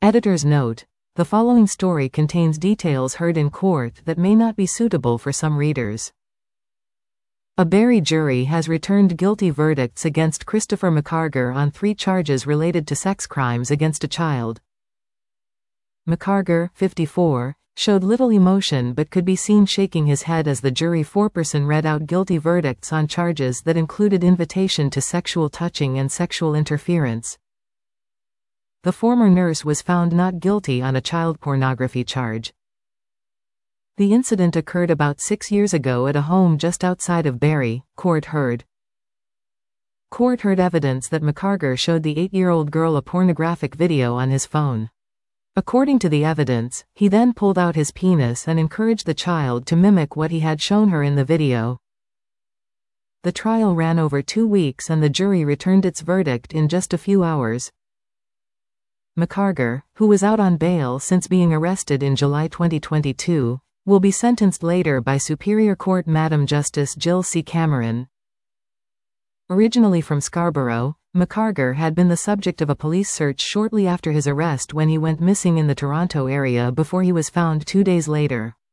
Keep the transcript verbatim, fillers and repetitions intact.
Editor's note: the following story contains details heard in court that may not be suitable for some readers. A Barrie jury has returned guilty verdicts against Christopher McCarger on three charges related to sex crimes against a child. McCarger, fifty-four, showed little emotion but could be seen shaking his head as the jury foreperson read out guilty verdicts on charges that included invitation to sexual touching and sexual interference. The former nurse was found not guilty on a child pornography charge. The incident occurred about six years ago at a home just outside of Barrie, court heard. Court heard evidence that McCarger showed the eight-year-old girl a pornographic video on his phone. According to the evidence, he then pulled out his penis and encouraged the child to mimic what he had shown her in the video. The trial ran over two weeks and the jury returned its verdict in just a few hours. McCarger, who was out on bail since being arrested in July twenty twenty-two, will be sentenced later by Superior Court Madam Justice Jill C. Cameron. Originally from Scarborough, McCarger had been the subject of a police search shortly after his arrest when he went missing in the Toronto area before he was found two days later.